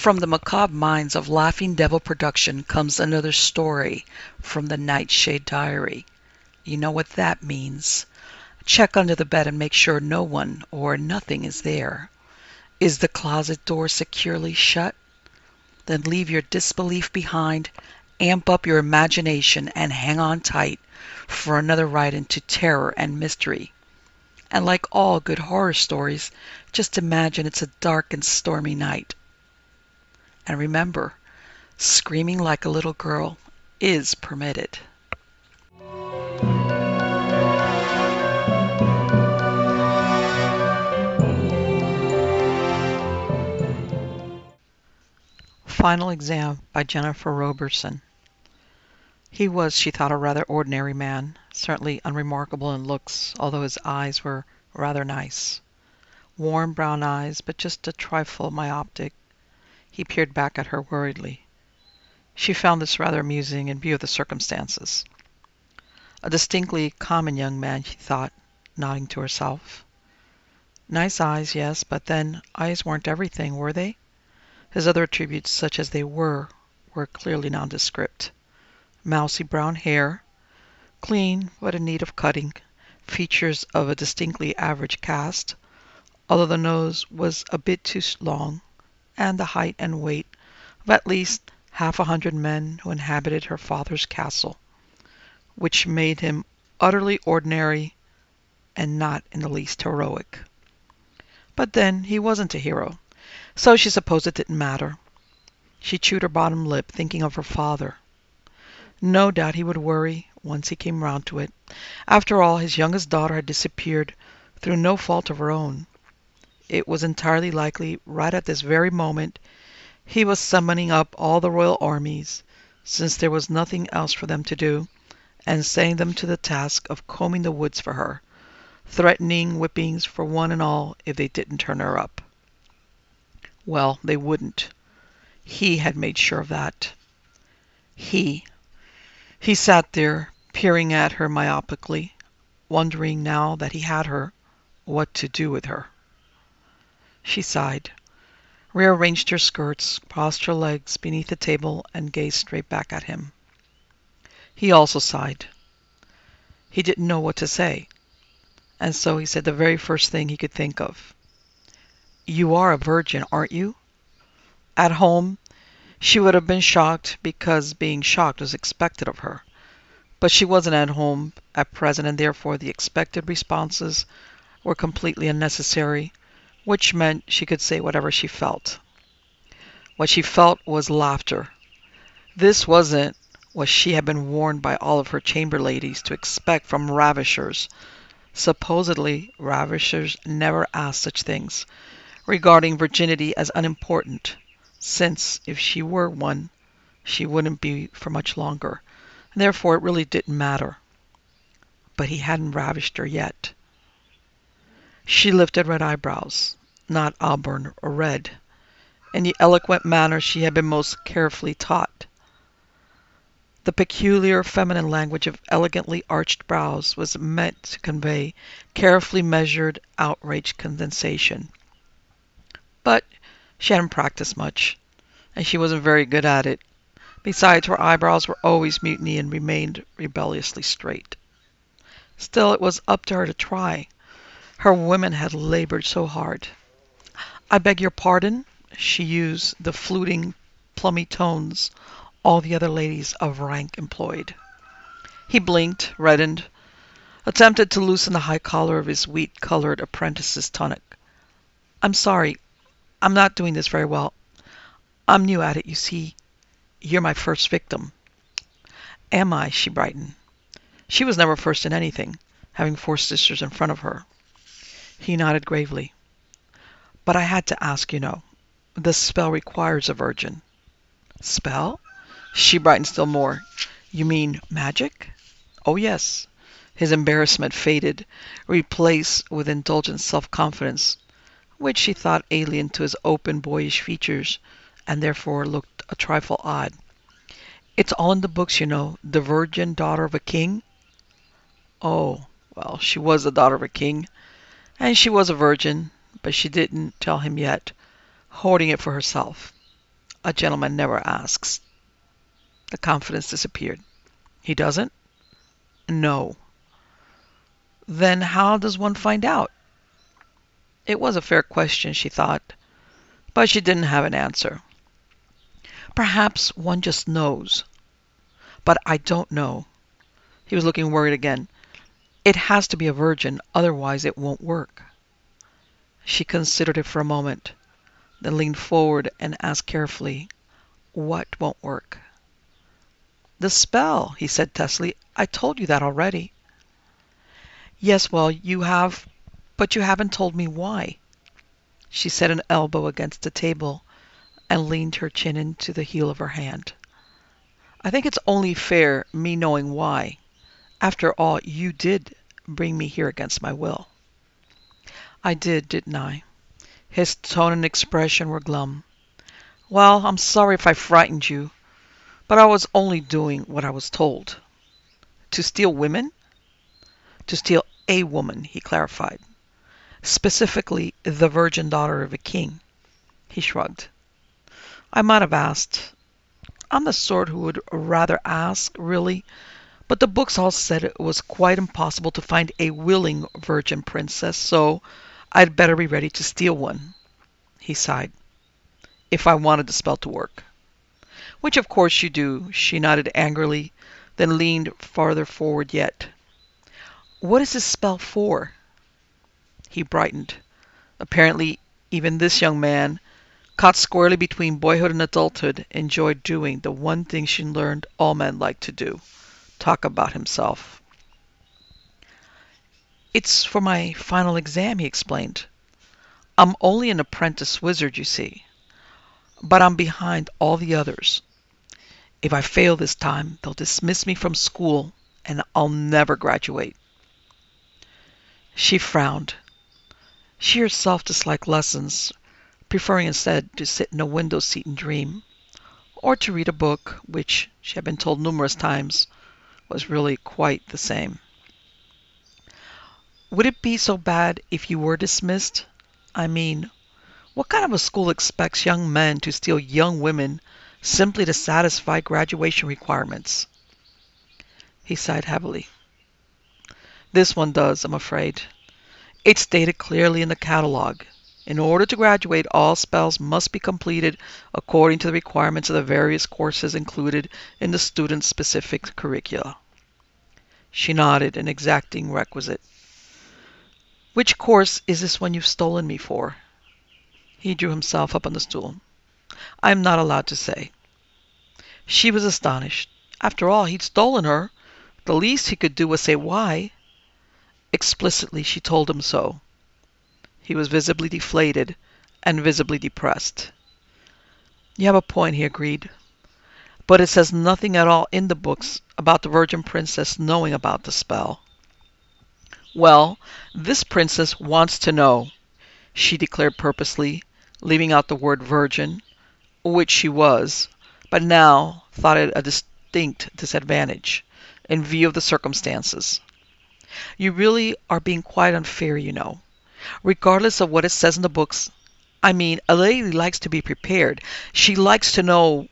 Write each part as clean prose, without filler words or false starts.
From the macabre minds of Laughing Devil Production comes another story from the Nightshade Diary. You know what that means. Check under the bed and make sure no one or nothing is there. Is the closet door securely shut? Then leave your disbelief behind, amp up your imagination, and hang on tight for another ride into terror and mystery. And like all good horror stories, just imagine it's a dark and stormy night. And remember, screaming like a little girl is permitted. Final Exam by Jennifer Roberson. He was, she thought, a rather ordinary man, certainly unremarkable in looks, although his eyes were rather nice. Warm brown eyes, but just a trifle myopic. He peered back at her worriedly. She found this rather amusing in view of the circumstances. A distinctly common young man, she thought, nodding to herself. Nice eyes, yes, but then eyes weren't everything, were they? His other attributes, such as they were clearly nondescript. Mousy brown hair, clean but in need of cutting, features of a distinctly average cast, although the nose was a bit too long, and the height and weight of at least 100 men who inhabited her father's castle, which made him utterly ordinary and not in the least heroic. But then he wasn't a hero, so she supposed it didn't matter. She chewed her bottom lip, thinking of her father. No doubt he would worry once he came round to it. After all, his youngest daughter had disappeared through no fault of her own. It was entirely likely, right at this very moment, he was summoning up all the royal armies, since there was nothing else for them to do, and setting them to the task of combing the woods for her, threatening whippings for one and all if they didn't turn her up. Well, they wouldn't. He had made sure of that. He sat there, peering at her myopically, wondering now that he had her, what to do with her. She sighed, rearranged her skirts, crossed her legs beneath the table, and gazed straight back at him. He also sighed. He didn't know what to say, and so he said the very first thing he could think of. You are a virgin, aren't you? At home, she would have been shocked because being shocked was expected of her. But she wasn't at home at present, and therefore the expected responses were completely unnecessary, which meant she could say whatever she felt. What she felt was laughter. This wasn't what she had been warned by all of her chamber ladies to expect from ravishers. Supposedly, ravishers never asked such things, regarding virginity as unimportant, since if she were one, she wouldn't be for much longer, and therefore it really didn't matter. But he hadn't ravished her yet. She lifted red eyebrows, not auburn or red, in the eloquent manner she had been most carefully taught. The peculiar feminine language of elegantly arched brows was meant to convey carefully measured, outraged condensation. But she hadn't practiced much, and she wasn't very good at it. Besides, her eyebrows were always mutiny and remained rebelliously straight. Still, it was up to her to try. Her women had labored so hard. I beg your pardon? She used the fluting, plummy tones all the other ladies of rank employed. He blinked, reddened, attempted to loosen the high collar of his wheat-colored apprentice's tunic. I'm sorry. I'm not doing this very well. I'm new at it, you see. You're my first victim. Am I? She brightened. She was never first in anything, having 4 sisters in front of her. He nodded gravely. But I had to ask, you know. The spell requires a virgin. Spell? She brightened still more. You mean magic? Oh, yes. His embarrassment faded, replaced with indulgent self-confidence, which she thought alien to his open, boyish features, and therefore looked a trifle odd. It's all in the books, you know. The virgin daughter of a king. Oh, well, she was the daughter of a king, and she was a virgin, but she didn't tell him yet, hoarding it for herself. A gentleman never asks. The confidence disappeared. He doesn't? No. Then how does one find out? It was a fair question, she thought, but she didn't have an answer. Perhaps one just knows. But I don't know. He was looking worried again. It has to be a virgin, otherwise it won't work. She considered it for a moment, then leaned forward and asked carefully, "What won't work?" "The spell," he said testily. "I told you that already." "Yes, well, you have, but you haven't told me why." She set an elbow against the table and leaned her chin into the heel of her hand. "I think it's only fair, me knowing why. After all, you did bring me here against my will." "I did, didn't I?" His tone and expression were glum. "Well, I'm sorry if I frightened you, but I was only doing what I was told." "To steal women?" "To steal a woman," he clarified. "Specifically, the virgin daughter of a king." He shrugged. "I might have asked. I'm the sort who would rather ask, really, but the books all said it was quite impossible to find a willing virgin princess, so I'd better be ready to steal one." He sighed. "If I wanted the spell to work." "Which of course you do," she nodded angrily, then leaned farther forward yet. "What is this spell for?" He brightened. Apparently, even this young man, caught squarely between boyhood and adulthood, enjoyed doing the one thing she learned all men like to do: talk about himself. "It's for my final exam," he explained. "I'm only an apprentice wizard, you see, but I'm behind all the others. If I fail this time, they'll dismiss me from school and I'll never graduate." She frowned. She herself disliked lessons, preferring instead to sit in a window seat and dream, or to read a book, which she had been told numerous times was really quite the same. "Would it be so bad if you were dismissed? I mean, what kind of a school expects young men to steal young women simply to satisfy graduation requirements?" He sighed heavily. "This one does, I'm afraid. It's stated clearly in the catalog. In order to graduate, all spells must be completed according to the requirements of the various courses included in the student's specific curricula." She nodded, an exacting requisite. "Which course is this one you've stolen me for?" He drew himself up on the stool. "I am not allowed to say." She was astonished. After all, he'd stolen her. The least he could do was say why. Explicitly, she told him so. He was visibly deflated and visibly depressed. "You have a point," he agreed. "But it says nothing at all in the books about the Virgin Princess knowing about the spell." "Well, this princess wants to know," she declared purposely, leaving out the word virgin, which she was, but now thought it a distinct disadvantage, in view of the circumstances. "You really are being quite unfair, you know. Regardless of what it says in the books, I mean, a lady likes to be prepared. She likes to know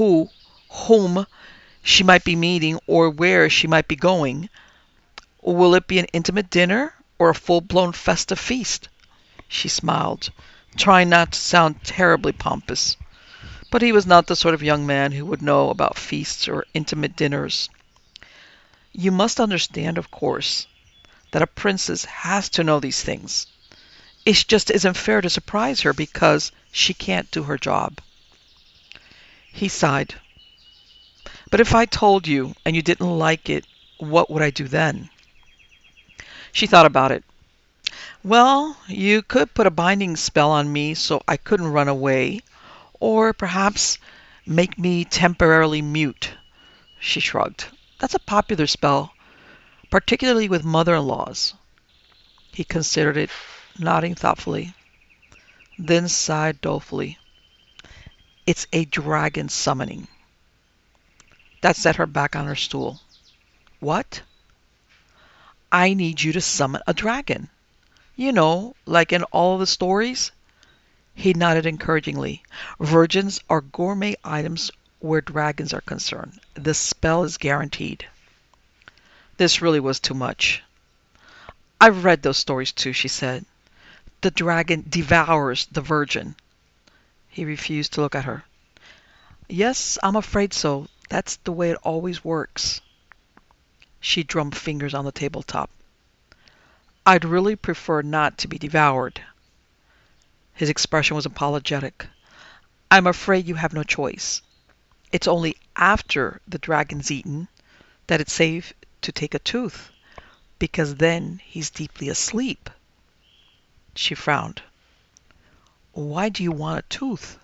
whom she might be meeting or where she might be going. Will it be an intimate dinner or a full-blown festive feast?" She smiled, trying not to sound terribly pompous. But he was not the sort of young man who would know about feasts or intimate dinners. "You must understand, of course, that a princess has to know these things. It just isn't fair to surprise her because she can't do her job." He sighed. "But if I told you and you didn't like it, what would I do then?" She thought about it. "Well, you could put a binding spell on me so I couldn't run away, or perhaps make me temporarily mute." She shrugged. "That's a popular spell, particularly with mother-in-laws." He considered it, nodding thoughtfully, then sighed dolefully. "It's a dragon summoning." That set her back on her stool. "What?" "I need you to summon a dragon. You know, like in all the stories." He nodded encouragingly. Virgins are gourmet items where dragons are concerned. The spell is guaranteed. This really was too much. I've read those stories too, she said. The dragon devours the virgin. He refused to look at her. Yes, I'm afraid so. That's the way it always works. She drummed fingers on the tabletop. I'd really prefer not to be devoured. His expression was apologetic. I'm afraid you have no choice. It's only after the dragon's eaten that it's safe to take a tooth, because then he's deeply asleep. She frowned. Why do you want a tooth?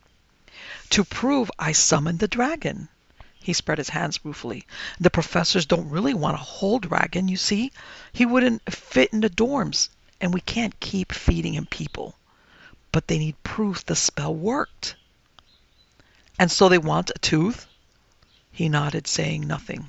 To prove I summoned the dragon. He spread his hands ruefully. The professors don't really want a whole dragon, you see. He wouldn't fit in the dorms, and we can't keep feeding him people. But they need proof the spell worked. And so they want a tooth? He nodded, saying nothing.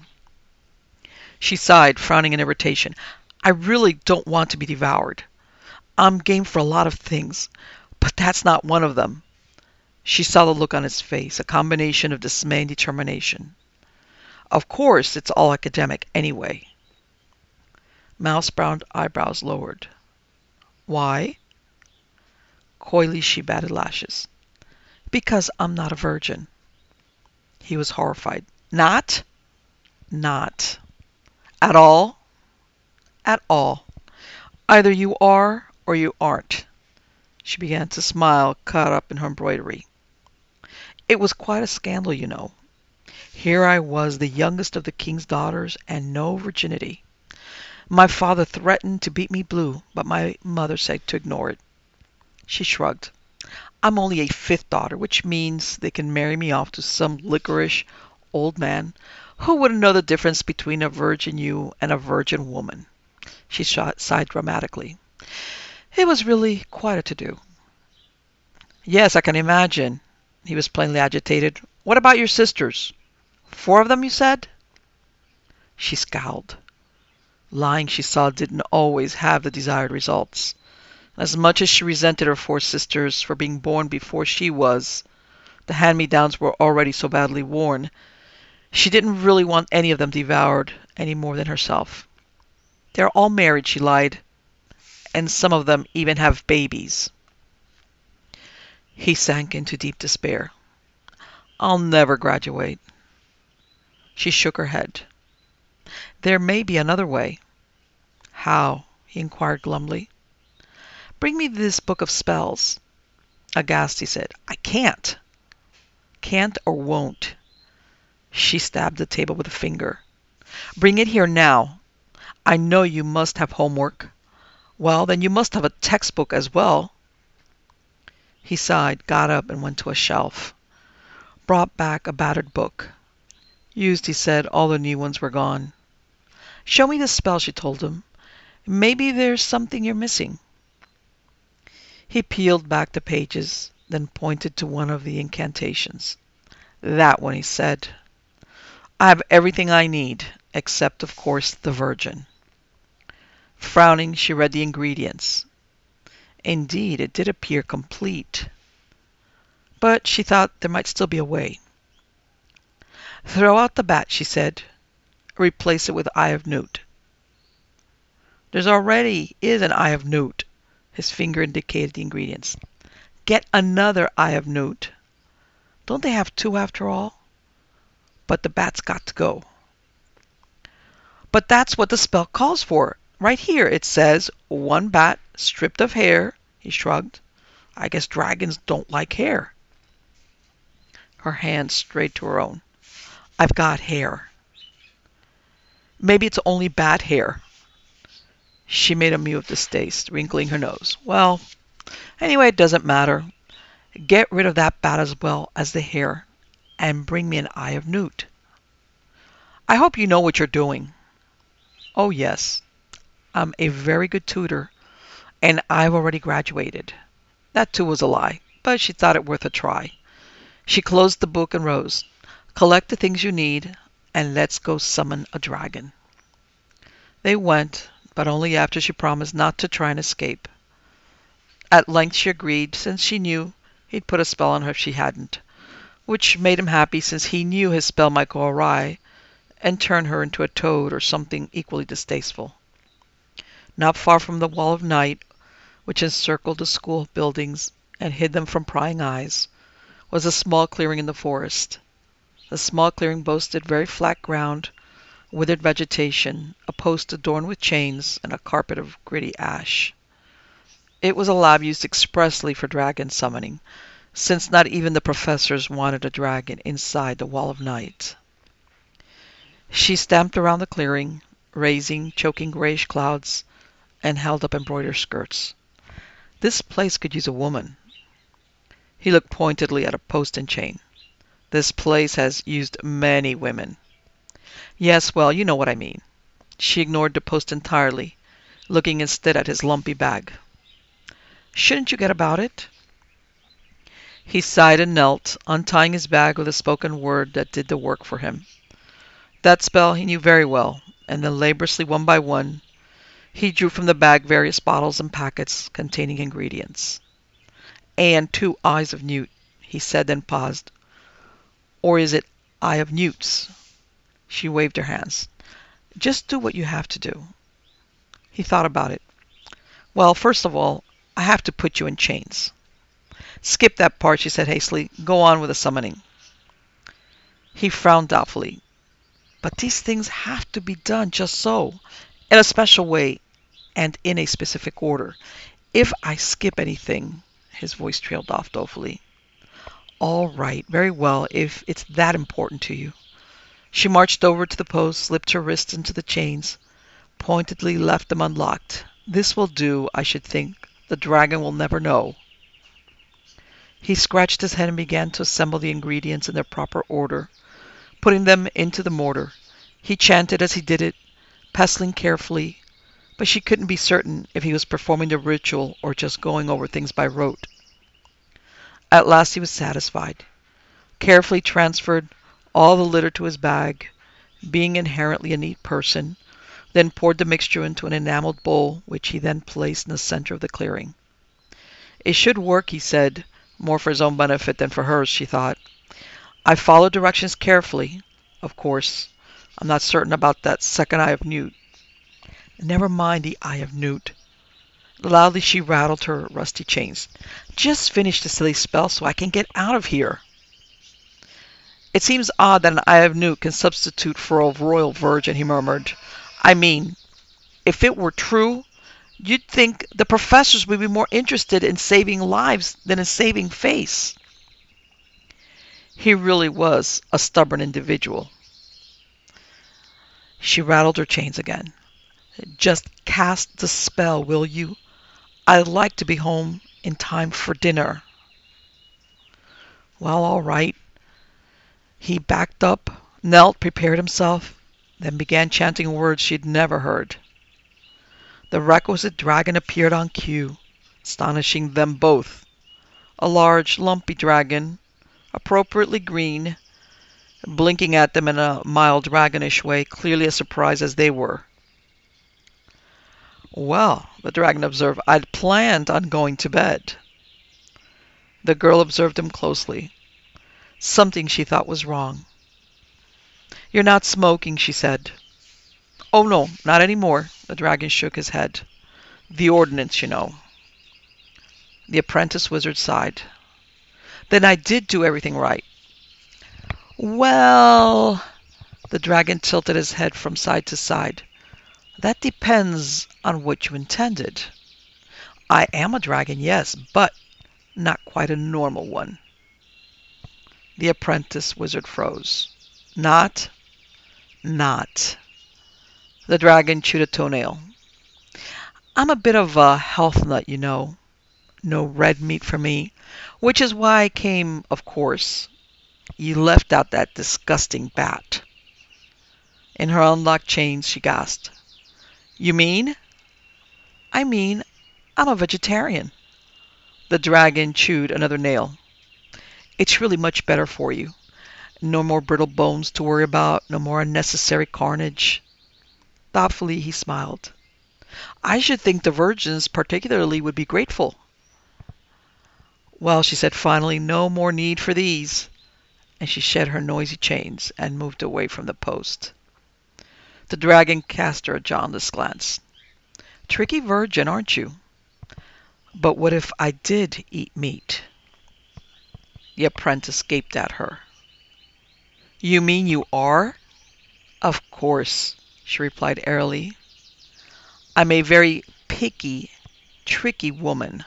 She sighed, frowning in irritation. I really don't want to be devoured. I'm game for a lot of things, but that's not one of them. She saw the look on his face, a combination of dismay and determination. Of course, it's all academic anyway. Mouse brown eyebrows lowered. Why? Coyly she batted lashes. Because I'm not a virgin. He was horrified. Not? Not. At all? At all. Either you are or you aren't. She began to smile, caught up in her embroidery. It was quite a scandal, you know. Here I was, the youngest of the king's daughters, and no virginity. My father threatened to beat me blue, but my mother said to ignore it. She shrugged. I'm only a fifth daughter, which means they can marry me off to some licorice old man who wouldn't know the difference between a virgin ewe and a virgin woman. She sighed dramatically. It was really quite a to-do. Yes, I can imagine. He was plainly agitated. What about your sisters? 4 of them, you said? She scowled. Lying, she saw, didn't always have the desired results. As much as she resented her 4 sisters for being born before she was, the hand-me-downs were already so badly worn, she didn't really want any of them devoured any more than herself. They're all married, she lied, and some of them even have babies. He sank into deep despair. I'll never graduate. She shook her head. There may be another way. How? He inquired glumly. Bring me this book of spells. Aghast, he said. I can't. Can't or won't. She stabbed the table with a finger. Bring it here now. I know you must have homework. Well, then you must have a textbook as well. He sighed, got up, and went to a shelf. Brought back a battered book. Used, he said. All the new ones were gone. Show me the spell, she told him. Maybe there's something you're missing. He peeled back the pages, then pointed to one of the incantations. That one, he said. I have everything I need, except, of course, the virgin. Frowning, she read the ingredients. Indeed, it did appear complete. But she thought there might still be a way. Throw out the bat, she said. Replace it with Eye of Newt. There's already is an Eye of Newt. His finger indicated the ingredients. Get another Eye of Newt. Don't they have 2 after all? But the bat's got to go. But that's what the spell calls for. Right here it says 1 bat stripped of hair. He shrugged. I guess dragons don't like hair. Her hand strayed to her own. I've got hair. Maybe it's only bat hair. She made a mew of distaste, wrinkling her nose. Well, anyway, it doesn't matter. Get rid of that bat as well as the hair, and bring me an Eye of Newt. I hope you know what you're doing. Oh, yes. I'm a very good tutor, and I've already graduated. That too was a lie, but she thought it worth a try. She closed the book and rose. Collect the things you need, and let's go summon a dragon. They went, but only after she promised not to try and escape. At length she agreed, since she knew he'd put a spell on her if she hadn't, which made him happy since he knew his spell might go awry and turn her into a toad or something equally distasteful. Not far from the wall of night, which encircled the school buildings and hid them from prying eyes, was a small clearing in the forest. The small clearing boasted very flat ground, withered vegetation, a post adorned with chains, and a carpet of gritty ash. It was a lab used expressly for dragon summoning, since not even the professors wanted a dragon inside the wall of night. She stamped around the clearing, raising choking grayish clouds, and held up embroidered skirts. This place could use a woman. He looked pointedly at a post and chain. This place has used many women. Yes, well, you know what I mean. She ignored the post entirely, looking instead at his lumpy bag. Shouldn't you get about it? He sighed and knelt, untying his bag with a spoken word that did the work for him. That spell he knew very well, and then laboriously, one by one, he drew from the bag various bottles and packets containing ingredients. And 2 eyes of newt, he said, then paused. Or is it eye of newts? She waved her hands. Just do what you have to do. He thought about it. Well, first of all, I have to put you in chains. Skip that part, she said hastily. Go on with the summoning. He frowned doubtfully. But these things have to be done just so, in a special way, and in a specific order. If I skip anything, his voice trailed off dolefully. All right, very well, if it's that important to you. She marched over to the post, slipped her wrists into the chains, pointedly left them unlocked. This will do, I should think. The dragon will never know. He scratched his head and began to assemble the ingredients in their proper order, putting them into the mortar. He chanted as he did it, pestling carefully, but she couldn't be certain if he was performing the ritual or just going over things by rote. At last he was satisfied, carefully transferred all the litter to his bag, being inherently a neat person, then poured the mixture into an enameled bowl, which he then placed in the center of the clearing. It should work, he said, more for his own benefit than for hers, she thought. I followed directions carefully. Of course, I'm not certain about that second eye of newt. Never mind the eye of newt. Loudly she rattled her rusty chains. Just finish the silly spell so I can get out of here. It seems odd that an eye of newt can substitute for a royal virgin, he murmured. I mean, if it were true, you'd think the professors would be more interested in saving lives than in saving face. He really was a stubborn individual. She rattled her chains again. Just cast the spell, will you? I'd like to be home in time for dinner. Well, all right. He backed up, knelt, prepared himself, then began chanting words she'd never heard. The requisite dragon appeared on cue, astonishing them both. A large, lumpy dragon, appropriately green, blinking at them in a mild dragonish way, clearly as surprised as they were. Well, the dragon observed, I'd planned on going to bed. The girl observed him closely. Something she thought was wrong. You're not smoking, she said. Oh no, not anymore. The dragon shook his head. The ordinance, you know. The apprentice wizard sighed. Then I did do everything right. Well, the dragon tilted his head from side to side. That depends on what you intended. I am a dragon, yes, but not quite a normal one. The apprentice wizard froze. Not. The dragon chewed a toenail. I'm a bit of a health nut, you know. No red meat for me, which is why I came, of course. You left out that disgusting bat. In her unlocked chains, she gasped. You mean? I mean, I'm a vegetarian. The dragon chewed another nail. It's really much better for you. No more brittle bones to worry about, no more unnecessary carnage. Thoughtfully, he smiled. I should think the virgins particularly would be grateful. Well, she said finally, no more need for these. And she shed her noisy chains and moved away from the post. The dragon cast her a jaundiced glance. Tricky virgin, aren't you? But what if I did eat meat? The apprentice gaped at her. You mean you are? Of course, she replied airily. I'm a very picky, tricky woman.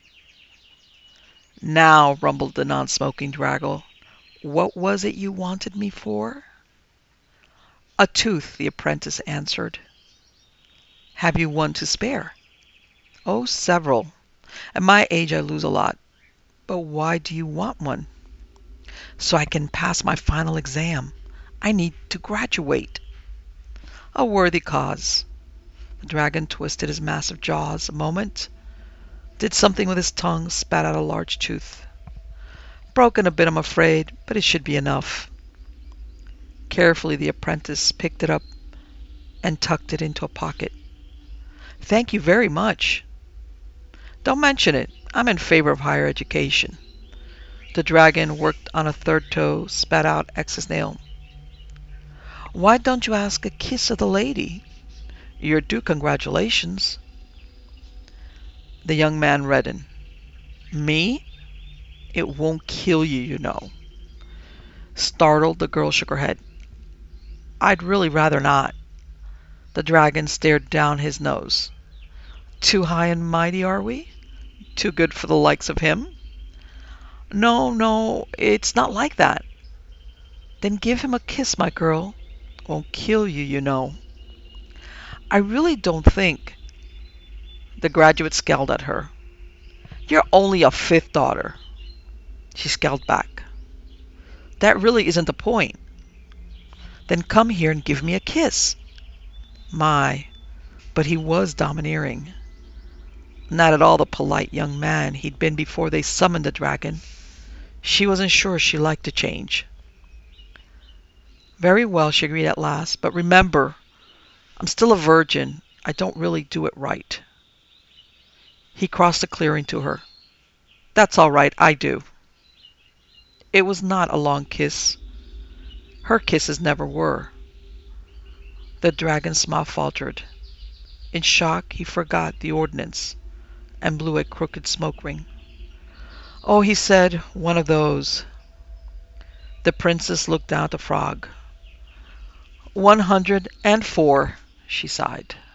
Now, rumbled the non-smoking dragon, what was it you wanted me for? A tooth, the apprentice answered. Have you one to spare? Oh, several. At my age I lose a lot. But why do you want one? So I can pass my final exam. I need to graduate. A worthy cause. The dragon twisted his massive jaws a moment, did something with his tongue, spat out a large tooth. Broken a bit, I'm afraid, but it should be enough. Carefully, the apprentice picked it up and tucked it into a pocket. Thank you very much. Don't mention it. I'm in favor of higher education. The dragon worked on a third toe, spat out excess nail. Why don't you ask a kiss of the lady? You're due congratulations. The young man reddened. Me? It won't kill you, you know. Startled, the girl shook her head. I'd really rather not. The dragon stared down his nose. Too high and mighty, are we? Too good for the likes of him? No, it's not like that. Then give him a kiss, my girl. Won't kill you, you know. I really don't think. The graduate scowled at her. You're only a fifth daughter. She scowled back. That really isn't the point. Then come here and give me a kiss. My, but he was domineering. Not at all the polite young man he'd been before they summoned the dragon. She wasn't sure she liked the change. Very well, she agreed at last, but remember, I'm still a virgin. I don't really do it right. He crossed the clearing to her. That's all right, I do. It was not a long kiss. Her kisses never were. The dragon's smile faltered. In shock, he forgot the ordinance and blew a crooked smoke ring. Oh, he said, one of those. The princess looked down at the frog. 104, she sighed.